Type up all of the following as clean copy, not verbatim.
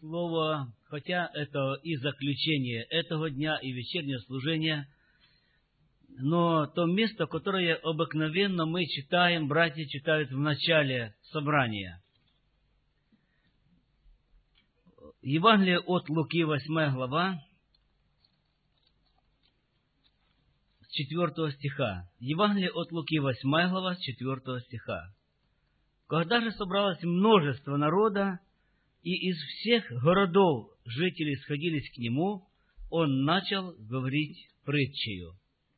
слово, хотя это и заключение этого дня, и вечернее служение, но то место, которое обыкновенно мы читаем, братья читают в начале собрания. Евангелие от Луки, 8 глава, с 4 стиха. Евангелие от Луки, 8 глава, с 4 стиха. «Когда же собралось множество народа, и из всех городов жители сходились к нему, он начал говорить притчею.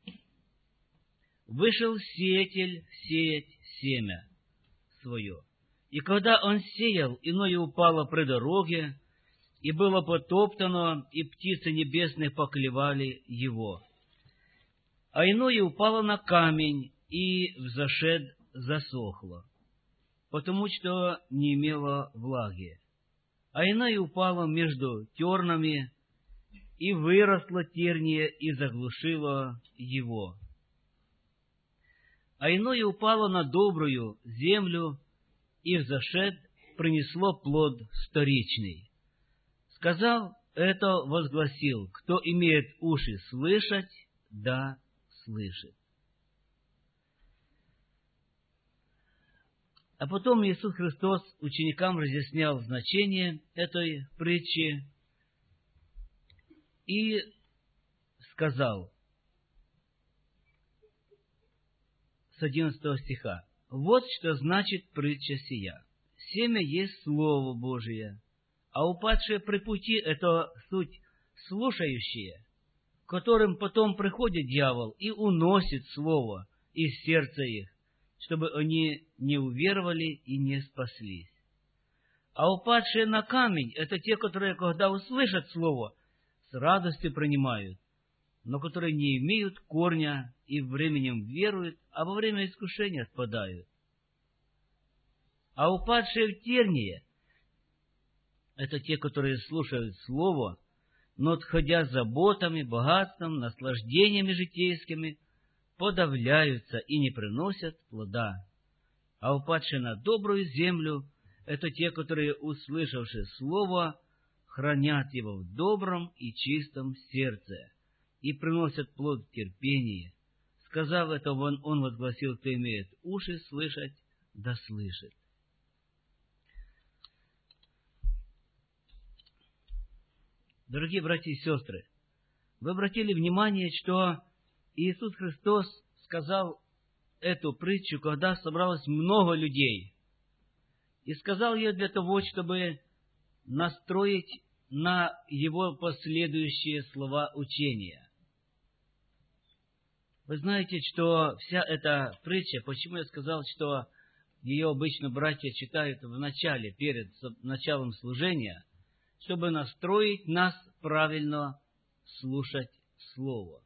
Вышел сеятель сеять семя свое. И когда он сеял, иное упало при дороге, и было потоптано, и птицы небесные поклевали его. А иное упало на камень, и взошед засохло, потому что не имело влаги. А иное упало между тернами, и выросло терние, и заглушило его. А иное упало на добрую землю, и взошед принесло плод вторичный. Сказав это, возгласил: кто имеет уши слышать, да слышит. А потом Иисус Христос ученикам разъяснял значение этой притчи и сказал с 11 стиха: «Вот что значит притча сия. Семя есть Слово Божие, а упадшие при пути — это суть слушающие, к которым потом приходит дьявол и уносит Слово из сердца их, чтобы они не уверовали и не спаслись. А упадшие на камень — это те, которые, когда услышат Слово, с радостью принимают, но которые не имеют корня и временем веруют, а во время искушения отпадают. А упадшие в терние — это те, которые слушают Слово, но, отходя заботами, богатством, наслаждениями житейскими, подавляются и не приносят плода. А упадшие на добрую землю — это те, которые, услышавши Слово, хранят его в добром и чистом сердце и приносят плод в терпении. Сказав это, он возгласил: кто имеет уши слышать, да слышит». Дорогие братья и сестры, вы обратили внимание, что Иисус Христос сказал эту притчу, когда собралось много людей, и сказал ее для того, чтобы настроить на Его последующие слова учения. Вы знаете, что вся эта притча, почему я сказал, что ее обычно братья читают в начале, перед началом служения, чтобы настроить нас правильно слушать Слово.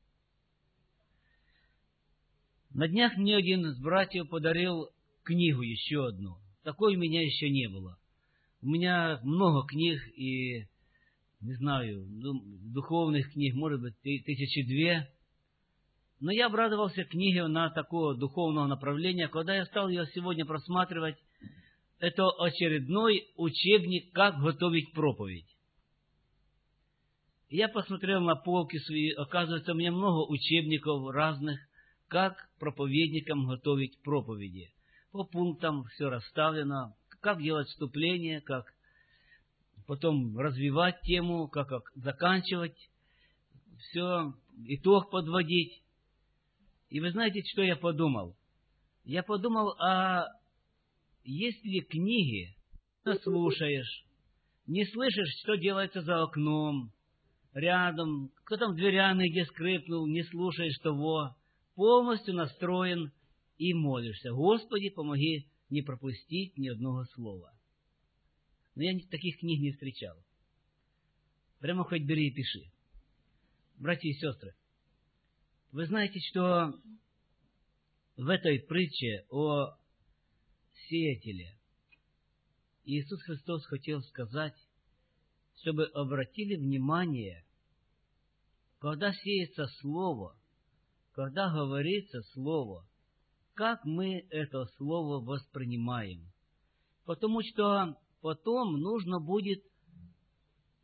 На днях мне один из братьев подарил книгу еще одну. Такой у меня еще не было. У меня много книг и, не знаю, духовных книг, может быть, 1002. Но я обрадовался книге на такого духовного направления, когда я стал ее сегодня просматривать. Это очередной учебник «Как готовить проповедь». И я посмотрел на полки свои, оказывается, у меня много учебников разных, как проповедникам готовить проповеди. По пунктам все расставлено, как делать вступление, как потом развивать тему, как заканчивать, все, итог подводить. И вы знаете, что я подумал? Я подумал, а есть ли книги, слушаешь, не слышишь, что делается за окном, рядом, кто там дверями где скрипнул, не слушаешь того, полностью настроен и молишься: Господи, помоги не пропустить ни одного слова. Но я таких книг не встречал. Прямо хоть бери и пиши. Братья и сестры, вы знаете, что в этой притче о сеятеле Иисус Христос хотел сказать, чтобы обратили внимание, когда сеется Слово, когда говорится Слово, как мы это Слово воспринимаем. Потому что потом нужно будет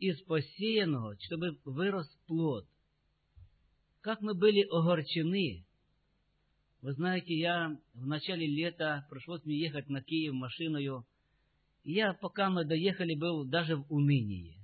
из посеянного, чтобы вырос плод. Как мы были огорчены. Вы знаете, я в начале лета, пришлось мне ехать на Киев машиною, и я, пока мы доехали, был даже в унынии.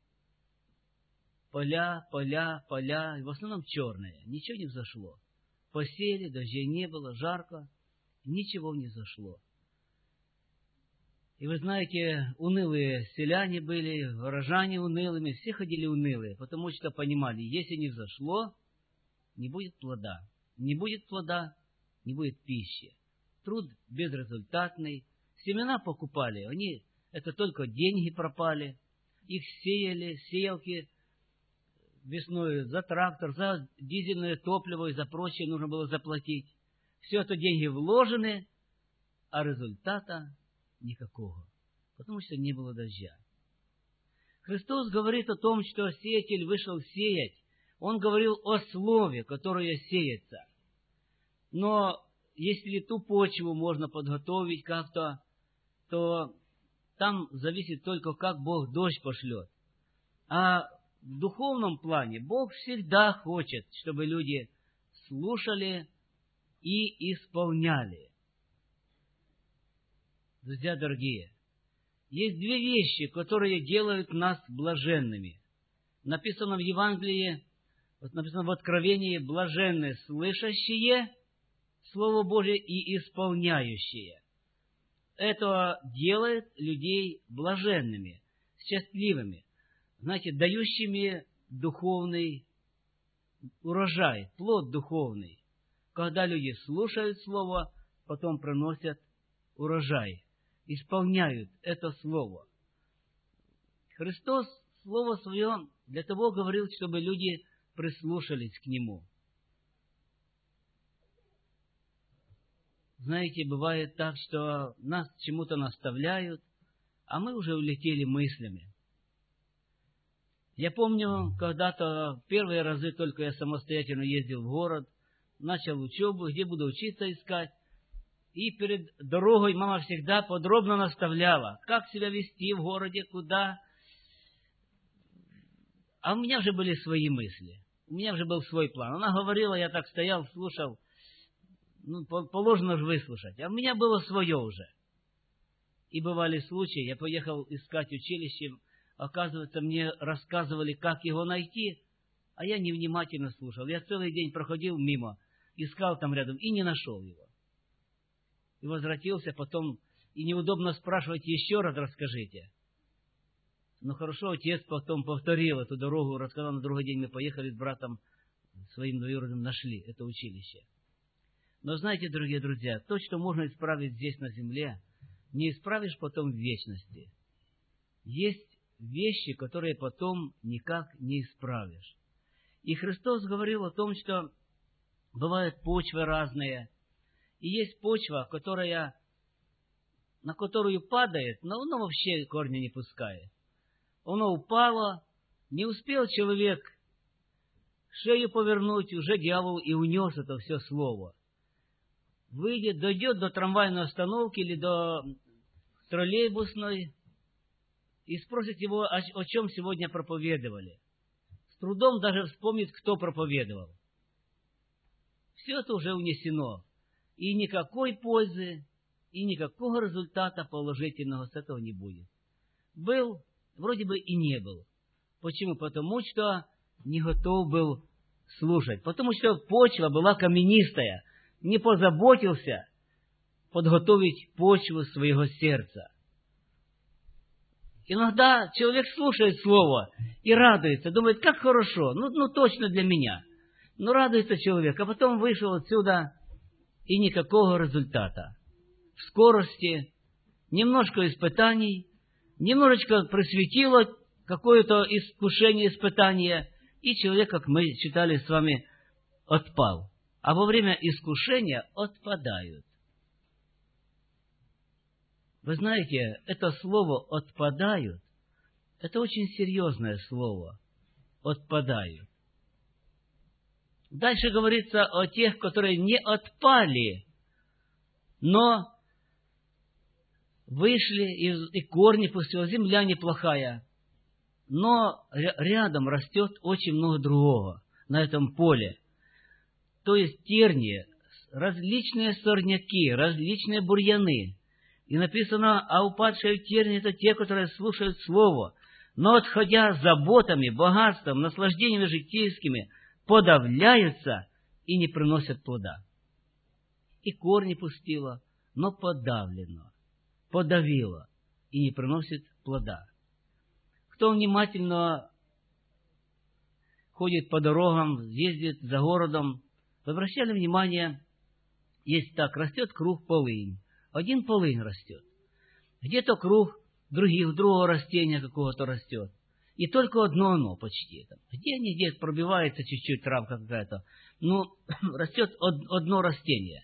Поля, поля, поля, и в основном черные, ничего не взошло. Посеяли, дождей не было, жарко, ничего не взошло. И вы знаете, унылые селяне были, горожане унылыми, все ходили унылые, потому что понимали, если не взошло, не будет плода. Не будет плода, не будет пищи. Труд безрезультатный. Семена покупали, это только деньги пропали. Их сеяли, сеялки весной за трактор, за дизельное топливо и за прочее нужно было заплатить. Все это деньги вложены, а результата никакого, потому что не было дождя. Христос говорит о том, что сеятель вышел сеять. Он говорил о слове, которое сеется. Но если ту почву можно подготовить как-то, то там зависит только, как Бог дождь пошлет. А в духовном плане Бог всегда хочет, чтобы люди слушали и исполняли. Друзья дорогие, есть две вещи, которые делают нас блаженными. Написано в Евангелии, написано в Откровении: блаженны слышащие Слово Божие и исполняющие. Это делает людей блаженными, счастливыми, знаете, дающими духовный урожай, плод духовный. Когда люди слушают Слово, потом приносят урожай, исполняют это Слово. Христос Слово Свое для того говорил, чтобы люди прислушались к Нему. Знаете, бывает так, что нас чему-то наставляют, а мы уже улетели мыслями. Я помню, когда-то первые разы только я самостоятельно ездил в город, начал учебу, где буду учиться искать. И перед дорогой мама всегда подробно наставляла, как себя вести в городе, куда. А у меня уже были свои мысли, у меня уже был свой план. Она говорила, я так стоял, слушал, положено же выслушать. А у меня было свое уже. И бывали случаи, я поехал искать училище, оказывается, мне рассказывали, как его найти, а я невнимательно слушал. Я целый день проходил мимо, искал там рядом и не нашел его. И возвратился потом, и неудобно спрашивать еще раз, расскажите. Но хорошо, отец потом повторил эту дорогу, рассказал, на другой день мы поехали с братом своим двоюродным, нашли это училище. Но знаете, дорогие друзья, то, что можно исправить здесь на земле, не исправишь потом в вечности. Есть вещи, которые потом никак не исправишь. И Христос говорил о том, что бывают почвы разные, и есть почва, на которую падает, но она вообще корня не пускает. Оно упало, не успел человек шею повернуть, уже дьявол и унес это все слово. Выйдет, дойдет до трамвайной остановки или до троллейбусной и спросит его, о чем сегодня проповедовали. С трудом даже вспомнит, кто проповедовал. Все это уже унесено. И никакой пользы, и никакого результата положительного с этого не будет. Был, вроде бы и не был. Почему? Потому что не готов был слушать. Потому что почва была каменистая. Не позаботился подготовить почву своего сердца. Иногда человек слушает слово и радуется, думает, как хорошо, точно для меня. Но радуется человек, а потом вышел отсюда и никакого результата. В скорости, немножко испытаний, немножечко просветило какое-то искушение, испытание, и человек, как мы читали с вами, отпал. А во время искушения отпадают. Вы знаете, это слово «отпадают» — это очень серьезное слово. Отпадают. Дальше говорится о тех, которые не отпали, но вышли, и корни пустили, земля неплохая. но рядом растет очень много другого на этом поле. То есть тернии, различные сорняки, различные бурьяны. И написано, а упадшие в тернии — это те, которые слушают Слово, но, отходя заботами, богатством, наслаждениями житейскими, подавляются и не приносят плода. И корни пустило, но подавлено, подавило и не приносит плода. Кто внимательно ходит по дорогам, ездит за городом, вы обращали внимание, есть так, растет круг полынь. Один полынь растет. Где-то круг другого растения какого-то растет. И только одно оно почти. Где-нибудь пробивается чуть-чуть травка какая-то. Но растет одно растение.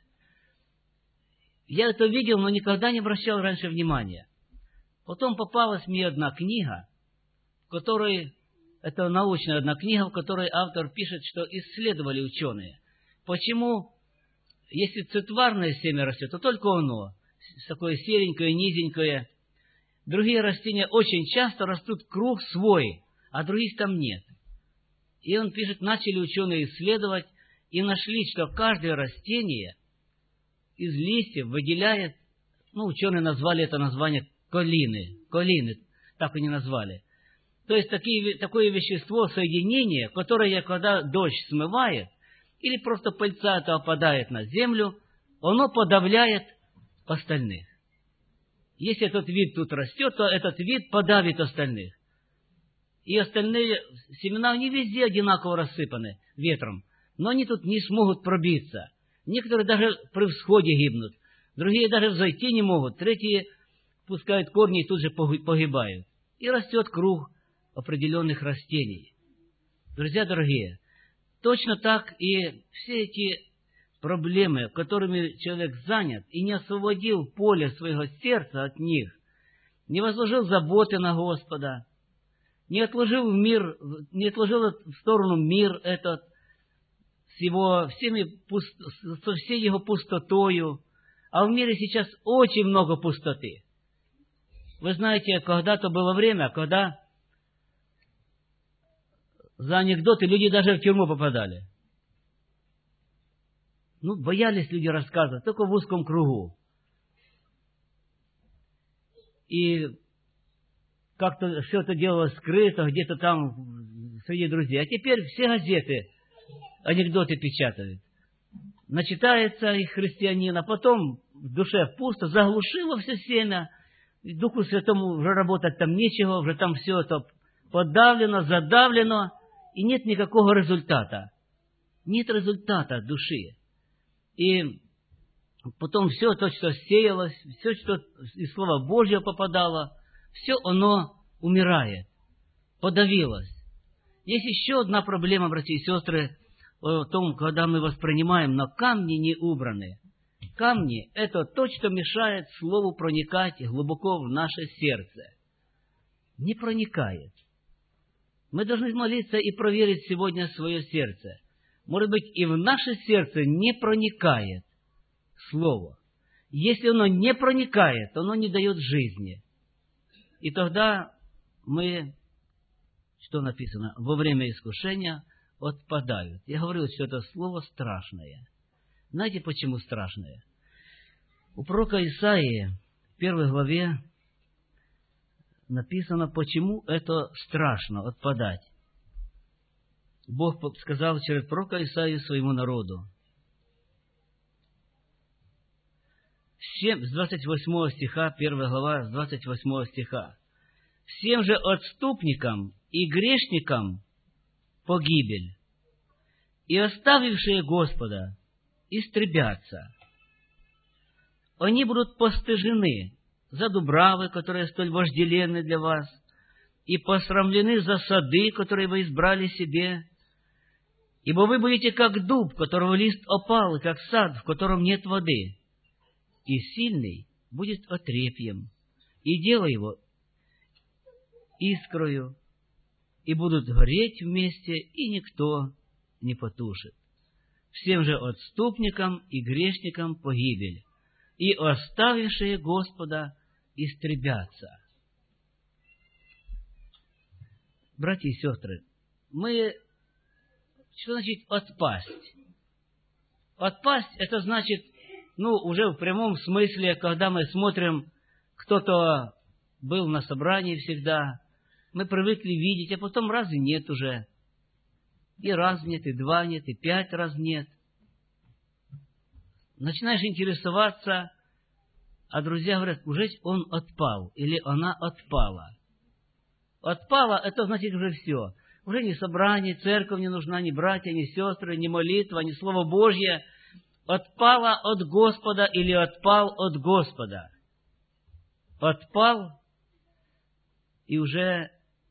Я это видел, но никогда не обращал раньше внимания. Потом попалась мне одна книга, в которой, это научная одна книга, в которой автор пишет, что исследовали ученые. Почему, если цитварное семя растет, то только оно, такое серенькое, низенькое. Другие растения очень часто растут круг свой, а других там нет. И он пишет, начали ученые исследовать и нашли, что каждое растение из листьев выделяет, ученые назвали это название колины, так они назвали. То есть такое вещество, соединение, которое, когда дождь смывает, или просто пыльца это опадает на землю, оно подавляет остальных. Если этот вид тут растет, то этот вид подавит остальных. И остальные семена, они везде одинаково рассыпаны ветром, но они тут не смогут пробиться. Некоторые даже при всходе гибнут, другие даже взойти не могут, третьи пускают корни и тут же погибают. И растет круг определенных растений. Друзья дорогие, точно так и все эти проблемы, которыми человек занят и не освободил поле своего сердца от них, не возложил заботы на Господа, не отложил в сторону мир этот со всей его пустотою, а в мире сейчас очень много пустоты. Вы знаете, когда-то было время, когда за анекдоты люди даже в тюрьму попадали. Боялись люди рассказывать, только в узком кругу. И как-то все это делалось скрыто, где-то там среди друзей. А теперь все газеты анекдоты печатают. Начитается их христианин, а потом в душе пусто, заглушило все семя, Духу Святому уже работать там нечего, уже там все это подавлено, задавлено, и нет никакого результата. Нет результата души. И потом все то, что сеялось, все, что из Слова Божьего попадало, все оно умирает, подавилось. Есть еще одна проблема, братья и сестры, в том, когда мы воспринимаем, но камни не убраны. Камни – это то, что мешает Слову проникать глубоко в наше сердце. Не проникает. Мы должны молиться и проверить сегодня свое сердце. Может быть, и в наше сердце не проникает Слово. Если оно не проникает, то оно не дает жизни. И тогда мы, что написано, во время искушения отпадают. Я говорил, что это слово страшное. Знаете, почему страшное? У пророка Исаии, в 1 главе, написано, почему это страшно отпадать. Бог сказал через пророка Исаию своему народу. С 28 стиха, 1 глава, с 28 стиха. «Всем же отступникам и грешникам погибель, и оставившие Господа истребятся. Они будут постыжены за дубравы, которые столь вожделенны для вас, и посрамлены за сады, которые вы избрали себе. Ибо вы будете как дуб, которого лист опал, и как сад, в котором нет воды. И сильный будет отрепьем, и дело его искрою, и будут гореть вместе, и никто не потушит. Всем же отступникам и грешникам погибель, и оставившие Господа истребятся». Братья и сестры, что значит отпасть? Отпасть, это значит, уже в прямом смысле, когда мы смотрим, кто-то был на собрании всегда, мы привыкли видеть, а потом раз и нет уже. И раз нет, и два нет, и 5 раз нет. Начинаешь интересоваться, а друзья говорят, уже он отпал, или она отпала. Отпала, это значит уже все. Уже ни собрание, церковь не нужна, ни братья, ни сестры, ни молитва, ни Слово Божье. Отпала от Господа или отпал от Господа. Отпал, и уже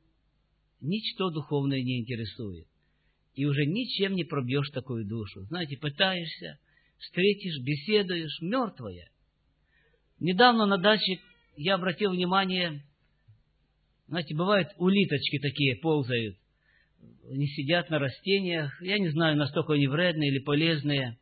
ничто духовное не интересует. И уже ничем не пробьешь такую душу. Знаете, пытаешься, встретишь, беседуешь, мертвая. Недавно на даче я обратил внимание, знаете, бывают улиточки такие ползают. Они сидят на растениях. Я не знаю, настолько они вредные или полезные.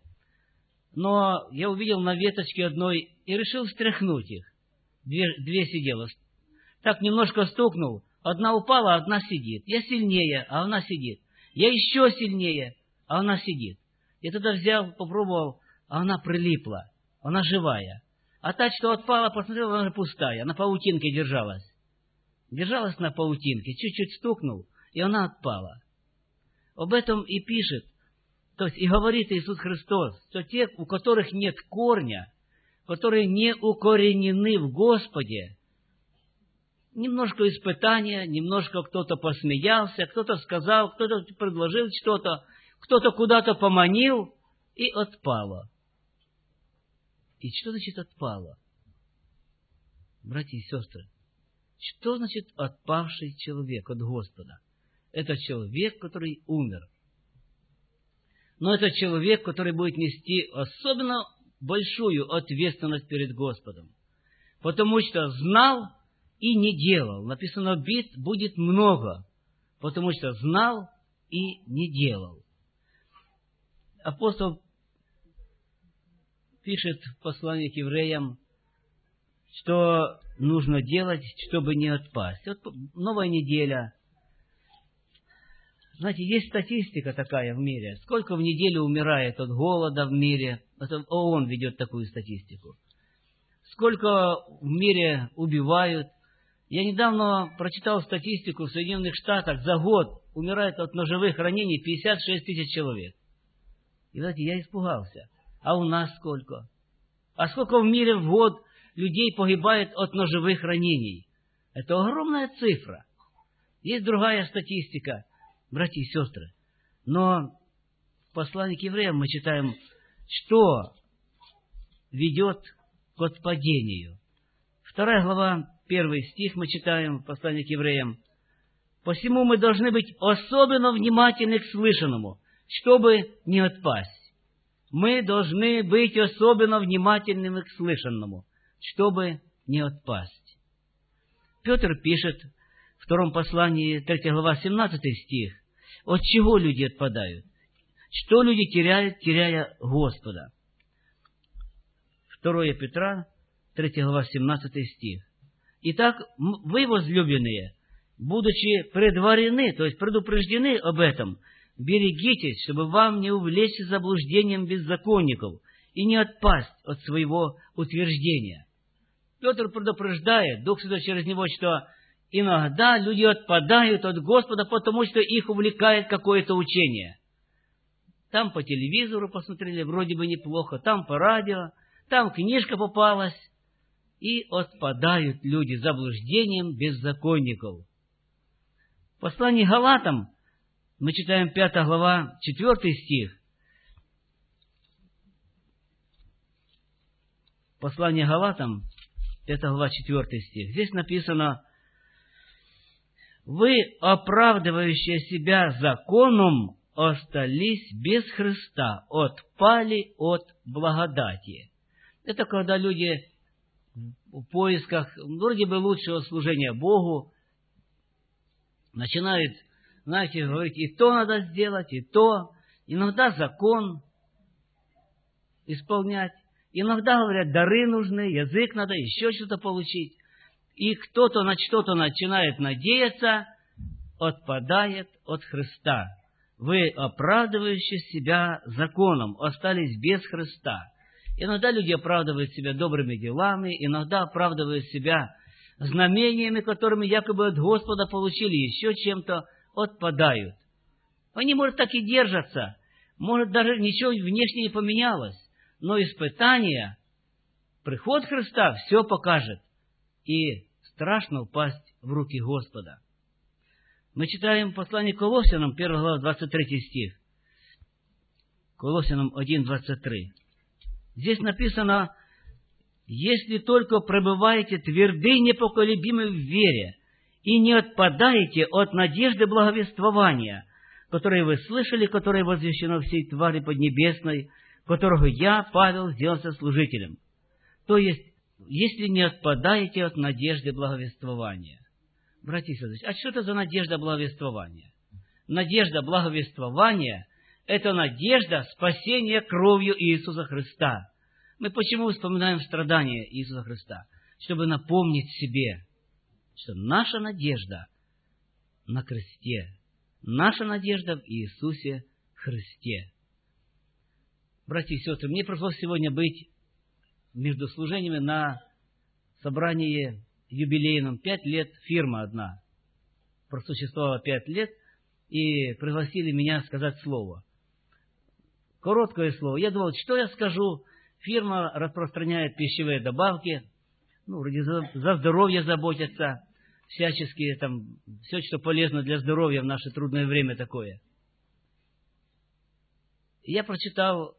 Но я увидел на веточке одной и решил стряхнуть их. Две сидело. Так немножко стукнул. Одна упала, одна сидит. Я сильнее, а она сидит. Я еще сильнее, а она сидит. Я тогда взял, попробовал, а она прилипла. Она живая. А та, что отпала, посмотрел, она пустая. На паутинке держалась. Держалась на паутинке. Чуть-чуть стукнул, и она отпала. Об этом и пишет. То есть и говорит Иисус Христос, что те, у которых нет корня, которые не укоренены в Господе, немножко испытания, немножко кто-то посмеялся, кто-то сказал, кто-то предложил что-то, кто-то куда-то поманил, и отпало. И что значит отпало? Братья и сестры, что значит отпавший человек от Господа? Это человек, который умер. Но это человек, который будет нести особенно большую ответственность перед Господом. Потому что знал и не делал. Написано, обид будет много, потому что знал и не делал. Апостол пишет в послании к евреям, что нужно делать, чтобы не отпасть. Вот новая неделя. Знаете, есть статистика такая в мире. Сколько в неделю умирает от голода в мире. Это ООН ведет такую статистику. Сколько в мире убивают. Я недавно прочитал статистику в Соединенных Штатах. За год умирает от ножевых ранений 56 тысяч человек. И знаете, я испугался. А у нас сколько? А сколько в мире в год людей погибает от ножевых ранений? Это огромная цифра. Есть другая статистика, братья и сестры. Но в послании к евреям мы читаем, что ведет к отпадению. 2 глава, 1 стих мы читаем в послании к евреям. «Посему мы должны быть особенно внимательны к слышанному, чтобы не отпасть». Мы должны быть особенно внимательными к слышанному, чтобы не отпасть. Петр пишет в 2 послании, 3 глава, 17 стих, от чего люди отпадают? Что люди теряют, теряя Господа? 2 Петра, 3 глава, 17 стих. Итак, вы, возлюбленные, будучи предварены, то есть предупреждены об этом, берегитесь, чтобы вам не увлечься заблуждением беззаконников и не отпасть от своего утверждения. Петр предупреждает, Дух Святой через него, что иногда люди отпадают от Господа, потому что их увлекает какое-то учение. Там по телевизору посмотрели, вроде бы неплохо, там по радио, там книжка попалась, и отпадают люди заблуждением беззаконников. В послании Галатам мы читаем 5 глава, 4 стих. Послание Галатам, 5 глава, 4 стих. Здесь написано, «Вы, оправдывающие себя законом, остались без Христа, отпали от благодати». Это когда люди в поисках вроде бы лучшего служения Богу начинают, знаете, говорить, и то надо сделать, и то. Иногда закон исполнять. Иногда, говорят, дары нужны, язык надо, еще что-то получить. И кто-то на что-то начинает надеяться, отпадает от Христа. Вы, оправдывающие себя законом, остались без Христа. Иногда люди оправдывают себя добрыми делами, иногда оправдывают себя знамениями, которыми якобы от Господа получили, еще чем-то отпадают. Они, может, так и держатся, может, даже ничего внешне не поменялось, но испытание, приход Христа все покажет, и страшно упасть в руки Господа. Мы читаем послание Колоссянам, 1 глава, 23 стих. Колоссянам 1:23. Здесь написано: «Если только пребываете тверды и непоколебимы в вере, и не отпадаете от надежды благовествования, которое вы слышали, которое возвещено всей твари поднебесной, которого я, Павел, сделался служителем». То есть, если не отпадаете от надежды благовествования. Братья и сестры, а что это за надежда благовествования? Надежда благовествования – это надежда спасения кровью Иисуса Христа. Мы почему вспоминаем страдания Иисуса Христа? Чтобы напомнить себе, что наша надежда на кресте, наша надежда в Иисусе Христе. Братья и сестры, мне пришлось сегодня быть между служениями на собрании юбилейном. 5 лет фирма одна просуществовала 5 лет, и пригласили меня сказать слово. Короткое слово. Я думал, что я скажу. Фирма распространяет пищевые добавки, вроде за здоровье заботятся, всяческие там, все, что полезно для здоровья в наше трудное время такое. Я прочитал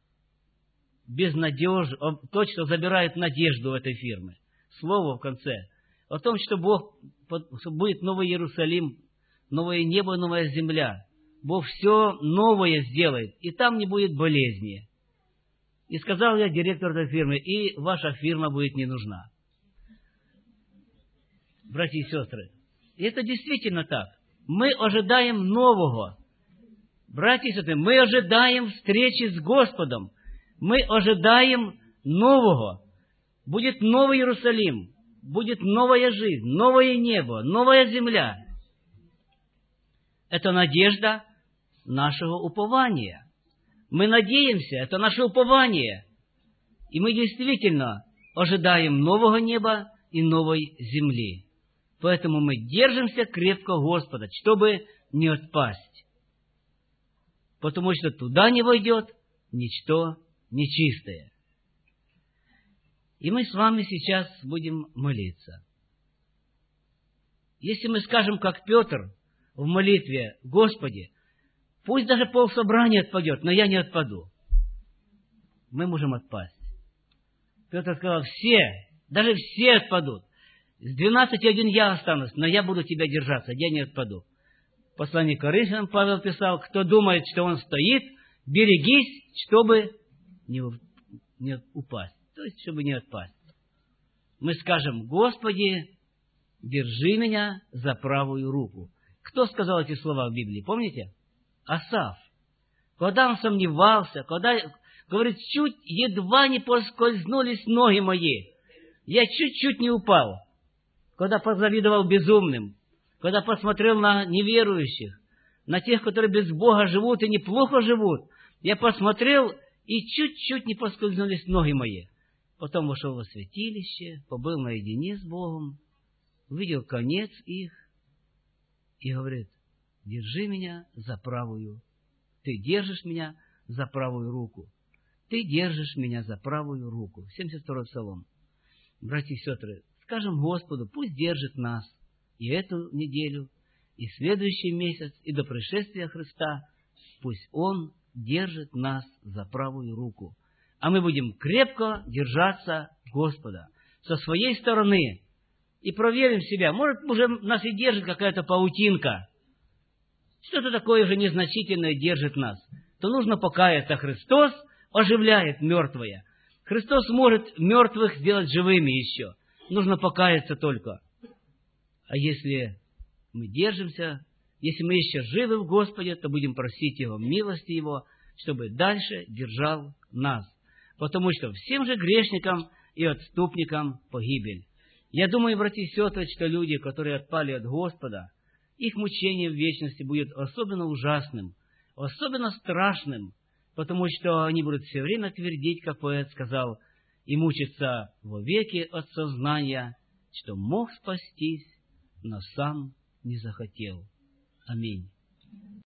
то, что забирает надежду этой фирмы. Слово в конце о том, что будет новый Иерусалим, новое небо, новая земля. Бог все новое сделает, и там не будет болезни. И сказал я директору этой фирмы: и ваша фирма будет не нужна. Братья и сестры, и это действительно так. Мы ожидаем нового. Братья и сестры, мы ожидаем встречи с Господом. Мы ожидаем нового. Будет новый Иерусалим, будет новая жизнь, новое небо, новая земля. Это надежда нашего упования. Мы надеемся, это наше упование. И мы действительно ожидаем нового неба и новой земли. Поэтому мы держимся крепко Господа, чтобы не отпасть. Потому что туда не войдет ничто нечистое. И мы с вами сейчас будем молиться. Если мы скажем, как Петр в молитве: «Господи, пусть даже полсобрания отпадет, но я не отпаду», мы можем отпасть. Петр сказал: даже все отпадут. С 12 один я останусь, но я буду тебя держаться, я не отпаду. В послании к Коринфянам Павел писал: кто думает, что он стоит, берегись, чтобы не упасть. То есть, чтобы не отпасть. Мы скажем: Господи, держи меня за правую руку. Кто сказал эти слова в Библии, помните? Асаф. Когда он сомневался, когда, говорит, едва не поскользнулись ноги мои, я чуть-чуть не упал. Когда позавидовал безумным, когда посмотрел на неверующих, на тех, которые без Бога живут и неплохо живут, я посмотрел, и чуть-чуть не поскользнулись ноги мои. Потом вошел во святилище, побыл наедине с Богом, увидел конец их и говорит: держи меня за правую. Ты держишь меня за правую руку. Ты держишь меня за правую руку. 72-й Псалом. Братья и сестры, скажем Господу, пусть держит нас и эту неделю, и следующий месяц, и до пришествия Христа. Пусть Он держит нас за правую руку. А мы будем крепко держаться Господа со своей стороны и проверим себя. Может, уже нас и держит какая-то паутинка. Что-то такое же незначительное держит нас. То нужно покаяться. Христос оживляет мертвое. Христос может мертвых сделать живыми еще. Нужно покаяться только. А если мы держимся, если мы еще живы в Господе, то будем просить Его милости Его, чтобы дальше держал нас. Потому что всем же грешникам и отступникам погибель. Я думаю, братья и сестры, что люди, которые отпали от Господа, их мучение в вечности будет особенно ужасным, особенно страшным, потому что они будут все время твердить, как поэт сказал, и мучиться вовеки от сознания, что мог спастись, но сам не захотел. Аминь.